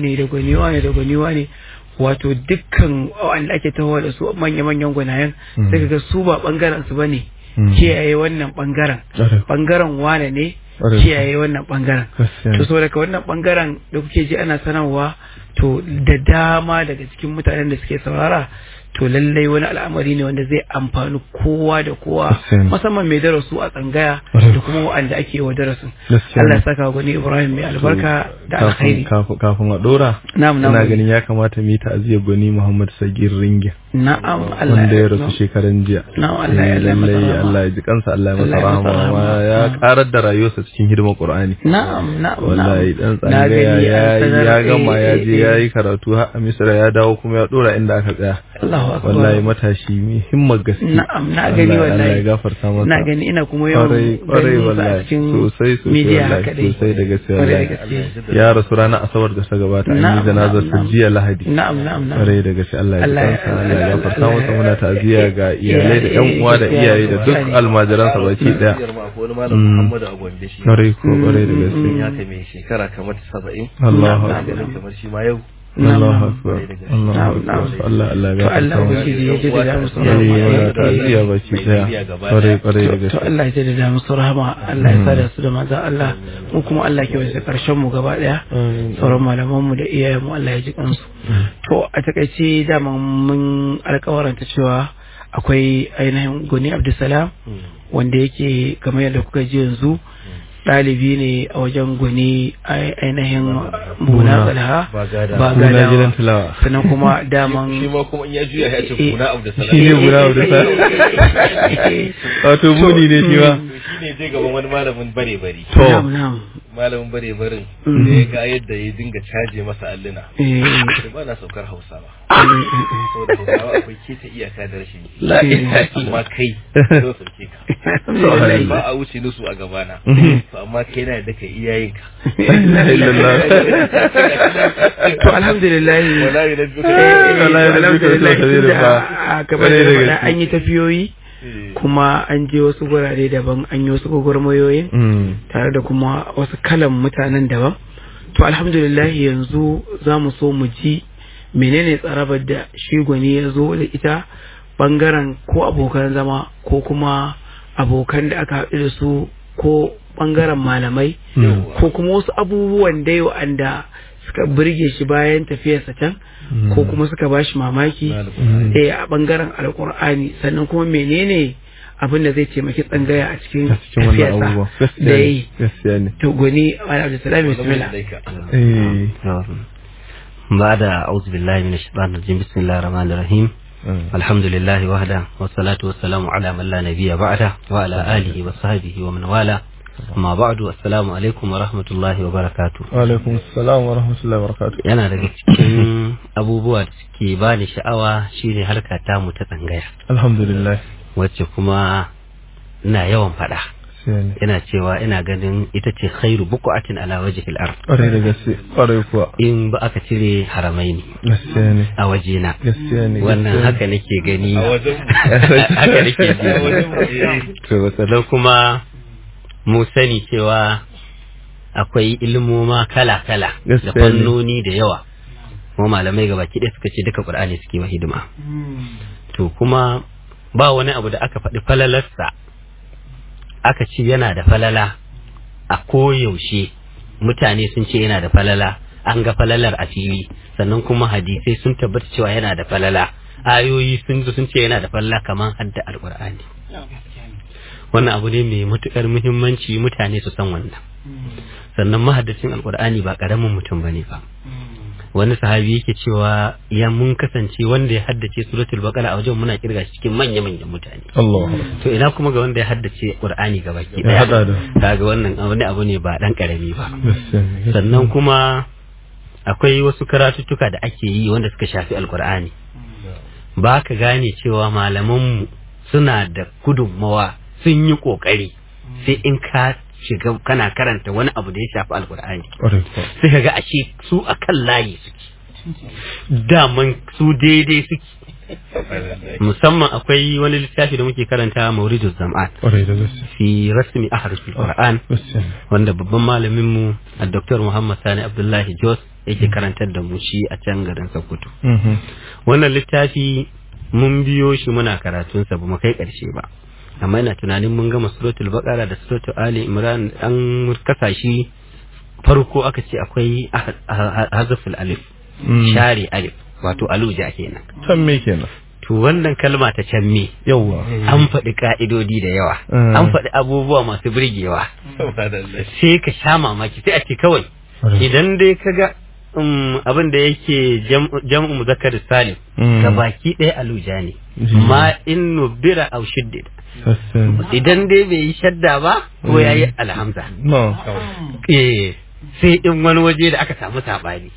ne wato dukkan wanda ake taho da su manya-manyan gwanayen sai ga su ba bangaren su bane kiyaye wannan bangaren wane ne kiyaye wannan bangaren to so daga wannan bangaren da kuke ji ana sanarwa to da dama daga cikin mutanen da suke saurara to lallai wani al'amari ne wanda zai amfani kowa da kowa musamman mai darasu a tsangaya da kuma wanda ake wa darasin Allah ya saka Gwani Ibrahim mai albarka da alkhairi kafin a dora ina ganin ya kamata mu yi ta'aziyar Gwani Muhammad Sagir Ringin na'am Allah wanda ya rasu shekaran jiya na'am Allah ya ji kansa Allah ya masa rahama ya karar da rayuwarsa cikin hidimar Qur'ani na'am wallahi dan tsangaya ya gama ya je yayi karatu har a Misra ya dawo kuma ya dora inda aka tsaya wallahi matashi mai himmar gaske na'am na gani wallahi Allah ya gafarta masa na gani ina kuma yawan kwarai wallahi sosai sosai da gaske wallahi ya rasu ranar asabar da ta gabata an yi janazar sa jiya lahadi na'am kwarai da gaske Allah ya gafarta Allah ya gafarta masa muna ta'aziyya ga iyalai da yan uwa da iyaye da duk almajiran sa baki daya kwarai da gaske ya kai mai shekara kamar 70 Allahu akbar kamar shi ma yau Allahu akbar Allahu Allah to Allah ubangiji ya jaddada musu rahama ta'ziya baki daya kwarai da gaske to Allah ya jaddada musu rahama Allah ya sada su da manzon Allah mu kuma Allah ke wasu karshen mu gaba daya sauran malaman mu da iyayen mu Allah ya ji kansu to a takaice dama mun alƙawaranta cewa akwai ainihin Goni Abdulsalam wanda yake kamar yadda kuka ji yanzu ɗalibi ne a wajen Goni ainihin Muna Talha ba gada gidan tilawa sannan kuma daman shi ma kuma in ya juya ya ce Muna Abdulsalam shi ne Muna Abdulsalam wato muni ne shi ma shi ne zai gaban wani malamin bare-bare to malamin bare-barin da ya ga yadda ya dinga caje masa alluna ba na saukar Hausawa saboda Hausawa akwai keta iyaka da rashin amma kai zo sauke ka ba a wuce nusu a gabana to amma kai na da kai iyayenka to alhamdulillah kamar da an yi tafiyoyi kuma an je wasu gurare daban an yi wasu gwagwarmayoyin tare da kuma wasu kalan mutanen daban to alhamdulillah yanzu za mu so mu ji menene tsarabar da shi Gwani ya zo da ita bangaren ko abokan zama ko kuma abokan da aka haɗu da su ko bangaren malamai ko kuma wasu abubuwan da yau anda suka burge shi bayan tafiyarsa can ko kuma suka ba shi mamaki a bangaren alkur'ani sannan kuma menene abin da zai taimaki tsangaya a cikin tafiyarsa da yi to Gwani Abdulsalam bismillah بعد أعوذ بالله من الشيطان الرجيم بسم الله الرحمن الرحيم الحمد لله وحده والصلاة والسلام على من لا نبي بعده وعلى آله وصحبه ومن والاه amma ba'du assalamu alaikum wa rahmatullahi wa barakatuh. Wa alaikum assalam wa rahmatullahi wa barakatuh. Yana daga cikin abubuwa da suke bani sha'awa shine harka ta mu ta tsangaya. Alhamdulillah. Wacce kuma ina yawan fada. Ina cewa ina ganin ita ce khairu buqatin ala wajhil ard. Ƙwarai da gaske, ƙwarai kuwa. In ba aka cire haramaini. Gaskiya ne. A wajena. Gaskiya ne. Wannan haka nake gani. A wajen haka nake ji. To sannan kuma mu sani cewa akwai ilmoma kala-kala da fannoni da yawa kuma malamai gabaki ɗaya suka ce duka ƙur'ani suke wa hidima to kuma ba wani abu da aka faɗi falalarsa aka ce yana da falala a koyaushe mutane sun ce yana da falala an ga falalar a fili sannan kuma hadisai sun tabbata cewa yana da falala ayoyi sun ce yana da falala kamar hadda alƙur'ani wannan abu ne mai matukar muhimmanci mutane su san wannan sannan mahaddacin alkur'ani ba karamin mutum bane ba wani sahabi yake cewa ya mun kasance wanda ya haddace suratul baqara a wajen muna kirga shi cikin manyan mutane Allah to ina kuma ga wanda ya haddace qur'ani gabaki daya kaga wannan abu ne ba dan karami ba sannan kuma akwai wasu karatuttuka da ake yi wanda suka shafi alkur'ani ba ka gane cewa malamanmu suna da gudunmawa sun yi kokari sai in ka shiga kana karanta wani abu da ya shafi alkur'ani sai ka ga ashe su akan layi suke daman su daidai suke musamman akwai wani littafi da muke karanta Mauriduz Zam'an fi rasmi ahrufil Qur'an wanda babban malamin mu Dr. Muhammad Sani Abdullahi Jos yake karantar da mu shi a can garin Sokoto wannan littafi mun biyo shi muna karatun sa ba mu kai karshe ba amma ina tunanin mun gama suratul baqara da suratul ali imran an kasa shi farko aka ce akwai hazful alif share alif wato aluja kenan can me kenan to wannan kalma ta can me yawa an faɗi ka'idodi da yawa an faɗi abubuwa masu burgewa sai ka sha mamaki sai a ce kawai idan dai kaga abin da yake jam'u muzakkar salim ga baki ɗaya aluja ne ma in nubira aw shiddid idan dai bai yi shadda ba ko yayi alhamza sai in wani waje da aka samu sabani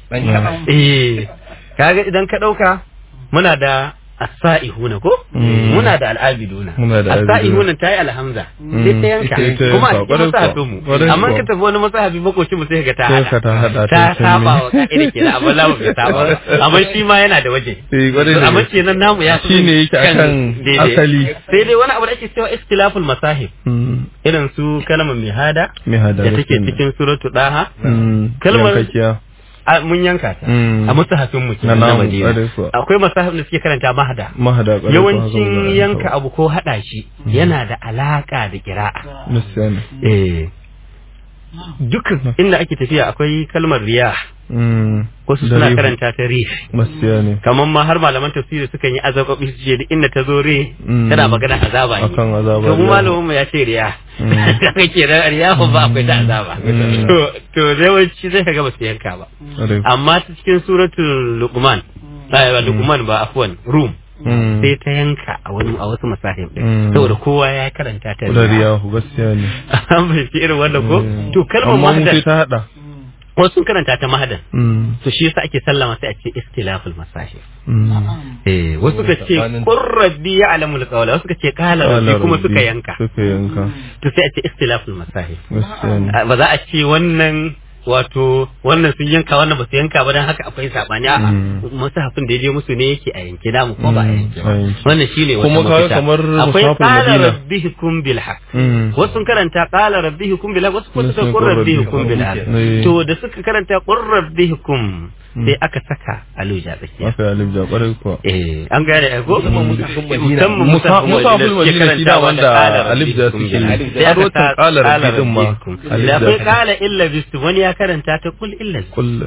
kaga idan ka dauka muna da as-sa'ihuna ko muna da al-abiduna as-sa'ihuna tayi alhamza sai ta yanka kuma a cikin masahafin mu amma ka tafi wani masahafi makoci mu sai ka ta saba wa ka'ida kenan amma la ba saba amma shi ma yana da waje amma kenan namu ya shine yake akan asali sai dai wani abu da ake cewa ikhtilaful masahib irin su kalmar mihada da take cikin suratu daha kalmar mun yanka ta a musahafin mu kenan na Madina. Akwai masahif da suke karanta mahada. Yawancin yanka abu ko hada shi yana da alaka da qira'a. Duk inda ake tafiya akwai kalmar riyah. Wasu suna karanta ta rih. Kamar ma har malaman tafsiri sukan yi azababi su ce duk inda ta zo re tana magana azaba ne. To mu malamin mu ya ce riyah. Da kake da riyah ba akwai ta azaba. To yawanci zai kaga ba su yanka ba. Amma cikin suratul Luqman Luqman ba afwan Rum sai ta yanka a wasu masahib din saboda kowa ya karanta ta riyahu gaskiya ne. An bai irin wannan ko to kalmar mahdan ta hada wasu sun karanta ta mahadan to shi yasa ake sallama sai a ce istilaful masahib. Wasu ka ce qur rabbi ya'lamul qawla wasu ka ce qala rabbi kuma suka yanka to sai a ce istilaful masahib. Ba za a ce wannan wato wannan sun yanka wannan ba su yanka ba dan haka akwai sabani a musahafin da yaje musu ne yake a yanke da mu ko ba a yanke ba. Wannan shine wata mafita. Akwai qala rabbikum bil haqq wasu sun karanta qala rabbikum bil haqq wasu kuma suka qur rabbikum bil haqq. To da suka karanta qur rabbikum sai aka saka aluja tsakiya. Aka aluja kwarai ko. An gane ko musamman musafin Madina shi da wanda alifja suke sai aka sa qala rabbikum ma alifja qala illa bistu wani ya karanta ta kul illa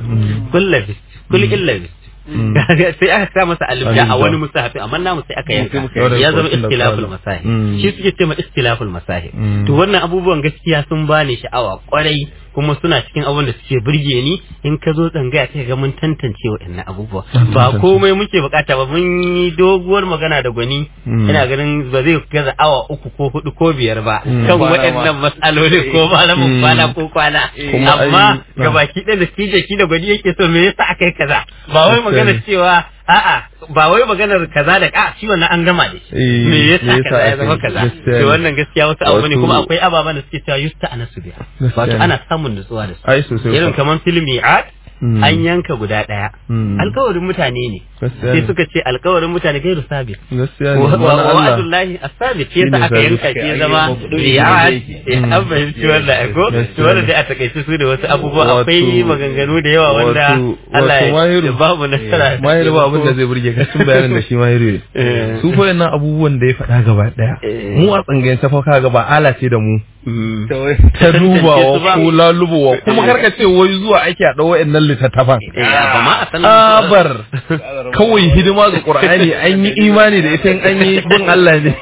kul illa sai aka sa masa alifja a wani musahafi amma namu sai aka yanka ya zama istilaful masahib. Shi suke cewa istilaful masahib. To wannan abubuwan gaskiya sun bani sha'awa kwarai kuma suna cikin abin da suke burge ni in ka zo tsangaya sai ga mun tantance waɗannan abubuwa ba komai muke bukata ba mun yi doguwar magana da gwani ina ganin ba zai gaza awa 3 ko 4 ko 5 ba kan waɗannan matsaloli ko malamin kwana ko kwana amma gabaki ɗaya da shi da gwani yake so me yasa aka yi kaza ba wai magana cewa a'a ba wai maganar kaza da shi wannan an gama da shi me yasa kaza ya zama kaza to wannan gaskiya wasu abu ne kuma akwai ababan da suke cewa yusta anasu biya wato ana samun nutsuwa da su irin kaman filmi an yanka guda daya alkawarin mutane ne sai suka ce alkawarin mutane gairu sabit wa wa'adullahi as-sabit sai aka yanka shi zama ri'ad an fahimci wannan ago to wannan dai a takaice su da wasu abubuwa akwai maganganu da yawa wanda Allah ya babu nasara mahiru ba abin da zai burge ka sun bayanin da shi mahiru su fa yana abubuwan da ya faɗa gaba daya mu a tsangayen ta fa kaga ba ala ce da mu ta dubawa ko lalubawa kuma karka ce wai zuwa ake a dawo wa'annan littattafan abar kawai hidima ga Qur'ani an yi imani da ita an yi bin Allah ne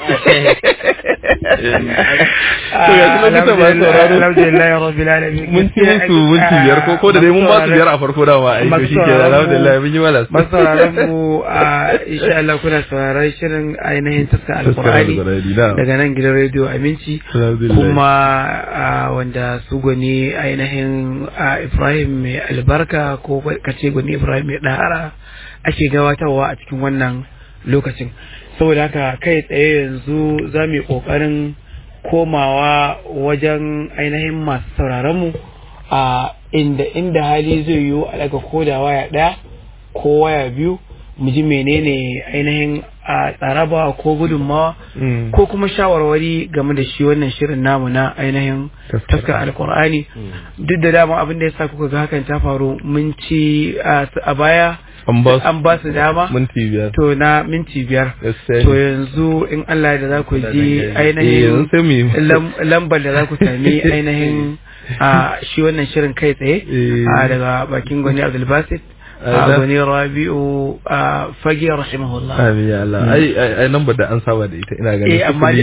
to ya kuma kita ba sauraro alhamdulillah rabbil alamin mun ci musu minti biyar ko da dai mun ba su biyar a farko da ma ai to shike alhamdulillah mun yi wala masauraran mu insha Allah kuna sauraron shirin ainihin tafsir alqur'ani daga nan gidan radio Aminci kuma wanda su gwani ainihin Ibrahim mai albarka ko kace gwani Ibrahim mai dahara ake gabatarwa a cikin wannan lokacin. Saboda haka kai tsaye yanzu za mu yi ƙoƙarin komawa wajen ainihin masu sauraronmu a inda hali zai yiwu a daga koda waya ɗaya ko waya biyu mu ji menene ainihin a tsaraba ko gudunmawa ko kuma shawarwari game da shi wannan shirin namu na ainihin taskar alkur'ani duk da dama abin da ya sa kuka ga hakan ta faru mun ci a baya an ba su dama minti biyar to na minti biyar to yanzu in Allah da za ku ji ainihin lambar da za ku sami ainihin shi wannan shirin kai tsaye daga bakin gwani Abdulbasit gwani Rabi'u Fage rahimahullah. Amin ya Allah. Ai lambar da an saba da ita ina ganin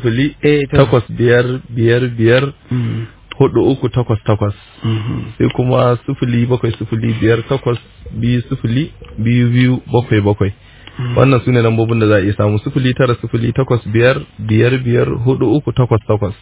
09085555 4388 sai kuma 0705820277 wannan sune lambobin da za a iya samu 090855554388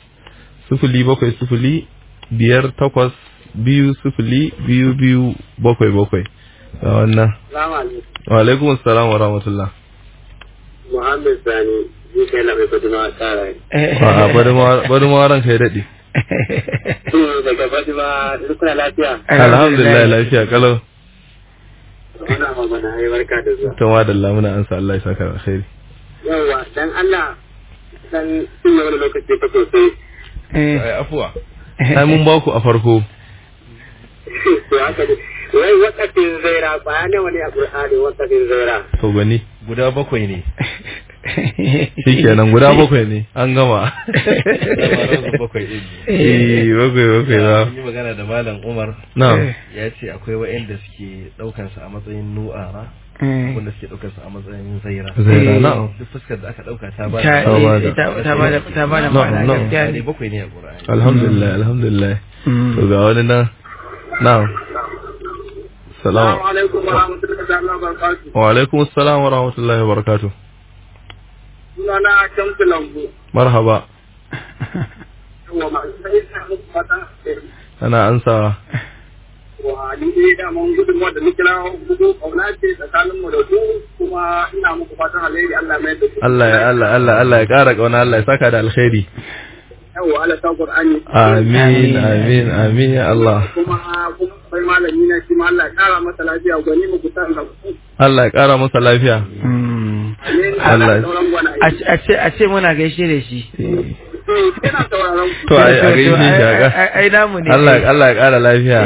0705820277 wannan wa alaikum assalam wa rahmatullah Muhammad Sani zai kai labai Fatima tsara bari ma ran kai dade daga Fatima kuna lafiya alhamdulillah lafiya kalau muna magana ai barka da zuwa to madalla muna ansa Allah ya saka alkhairi yawa dan Allah dan sun yi wani lokaci ta sosai afuwa ai mun ba ku a farko to haka wai wakafin zaira ba ne wani a Qur'ani wakafin zaira to gani guda 7 ne shikenan guda 7 ne an gama bakwai ba yi magana da Malam Umar na'am ya ce akwai wa'anda suke daukar sa a matsayin nu'ara wanda suke daukar sa a matsayin zaira na'am duk fuskar da aka dauka ta ba ta ba da ma'ana gaskiya ne 7 ne a Qur'ani alhamdulillah to ga wani nan na'am Assalamu alaikum wa rahmatullahi wa barakatuh. Wa alaikum assalam wa rahmatullahi wa barakatuh. Sunana Shamsu Lambu. Marhaba. Ana ansawa. Wa ni ne da mun gudun da muke na gudu kauna ce tsakanin mu da ku kuma ina muku fatan alheri Allah mai da ku. Allah ya kara kauna Allah ya saka da alkhairi. Yawa Allah ta Qur'ani. Amin ya Allah. Kuma sai malami na shi ma Allah ya kara masa lafiya gwani mu kusan da ku. Allah ya kara masa lafiya. Allah a ce muna gaishe da shi. To a gaishe shi ai namu ne. Allah ya kara lafiya.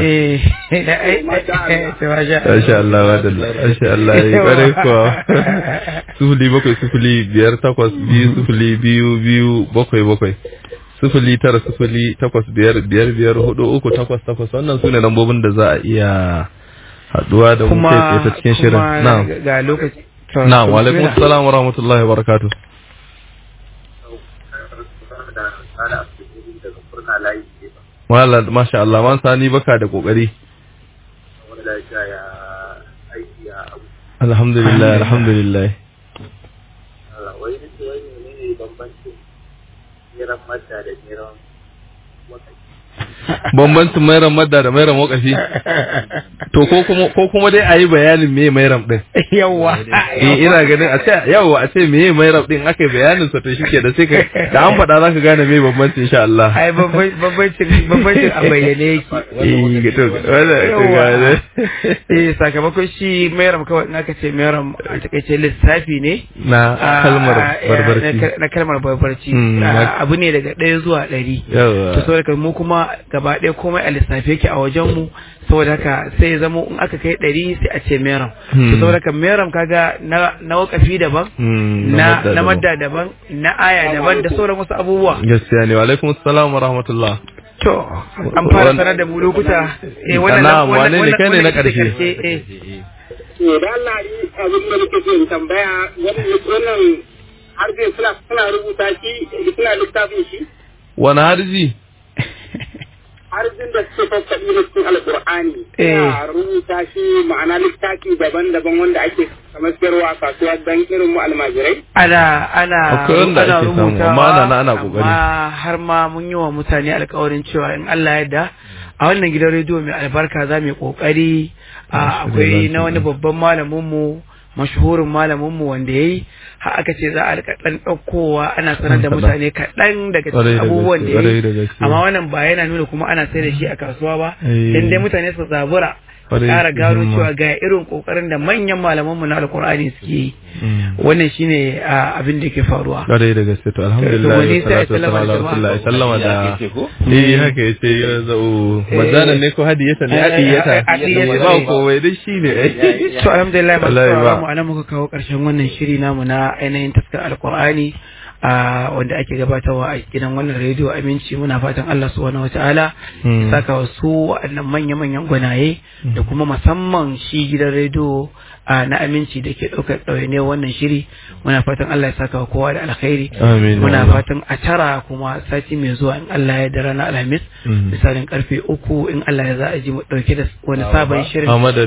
Masha Allah wadalla. Masha Allah ya kare kuwa. 070582022277 0908555543 wannan sune lambobin da za a iya haduwa da mu kai ta cikin shirin. Na'am. Ga lokaci. Na'am, wa alaikum assalam wa rahmatullahi wa barakatuh. Wala masha Allah man sani baka da kokari. Alhamdulillah. Bambancin mairan madda da mairan wakafi to ko kuma dai ayi bayanin me mairan din yawa ina ganin a ce me mairan din akai bayanin sa to shike da sai da an faɗa zaka gane me bambancin insha Allah ai bambancin a bayyane yake sakamakon shi mairan kawai in aka ce mairan a takaice lissafi ne na kalmar barbarci abu ne daga 1 zuwa 100 to saboda mu kuma gaba ɗaya komai a lissafi yake a wajen mu saboda haka sai ya zama in aka kai 100 sai a ce meram to saboda haka meram kaga na wakafi daban na madda daban na aya daban da sauran wasu abubuwa gaskiya ne wa alaikum assalam wa rahmatullah to an fara sanar da mu lokuta wannan ne kai ne na karshe da Allah yi abin da nake so in tambaya wannan harfi suna rubuta shi suna littafin shi wani harji harjin da suke fassaɗi da cikin alƙur'ani suna rubuta shi ma'ana littafi daban-daban wanda ake kamar sayarwa a kasuwa don irin mu almajirai ana rubuta ana kokari amma har ma mun yi wa mutane alƙawarin cewa in Allah ya yarda a wannan gidan rediyo mai albarka za mu yi kokari akwai na wani babban malamin mu mashhurin malamin mu wanda yayi har aka ce za a rika dan daukowa ana sanar da mutane kaɗan daga cikin abubuwan da yayi amma wannan ba yana nuna kuma ana sai da shi a kasuwa ba dan dai mutane su zabura ƙara gano cewa ga irin kokarin da manyan malaman mu na alkur'ani suke yi wannan shine abin da ke faruwa kare da gaske to alhamdulillah salatu wassalamu ala sallama da haka yace yanzu mazanan ne ko hadiyata ne hadiyata ba ko wai dai shine to alhamdulillah ba mu anan muka kawo karshen wannan shiri namu na ainihin tafsir alkur'ani wanda ake gabatarwa a gidan wannan rediyo Aminci. Muna fatan Allah subhanahu wataala ya saka wasu waɗannan manya-manyan gwanaye da kuma musamman shi gidan rediyo na Aminci da ke ɗaukar ɗawainiyar wannan shiri. Muna fatan Allah ya saka kowa da alkhairi. Muna fatan a tara kuma sati mai zuwa in Allah ya da ranar Alhamis misalin karfe 3 in Allah ya za a ji mu ɗauke da wani sabon shirin.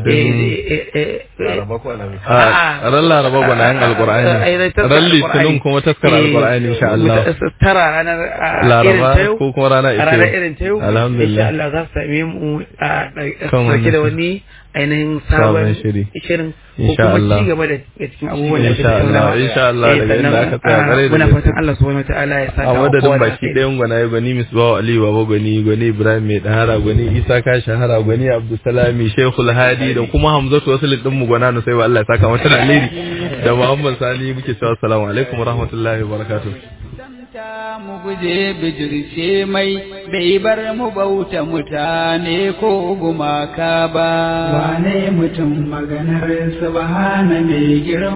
ran Laraba gwanayen Alƙur'ani. Ran Litinin kuma tafkar Alƙur'ani insha Allah. Tara ranar Laraba ko kuma ranar irin ta yau. Alhamdulillah. Insha Allah za su same mu a ɗauke da wani ainihin sabon shirin ko kuma ci gaba da cikin abubuwan da insha Allah daga inda aka tsaya kare da muna fatan Allah subhanahu wataala ya saka a madadin baki ɗayan gwanaye gwani Misbahu Ali Baba gwani Ibrahim mai dahara gwani Isa ka shahara gwani Abdulsalami Sheikhul Hadi da kuma Hamzatu Wasil din mu gwana na sai Allah ya saka mata da alheri da Muhammad Sani muke cewa assalamu alaikum warahmatullahi wabarakatuh mu guje bijirce mai bai bar mu bauta mutane ko gumaka ba wane mutum maganar subhana mai girma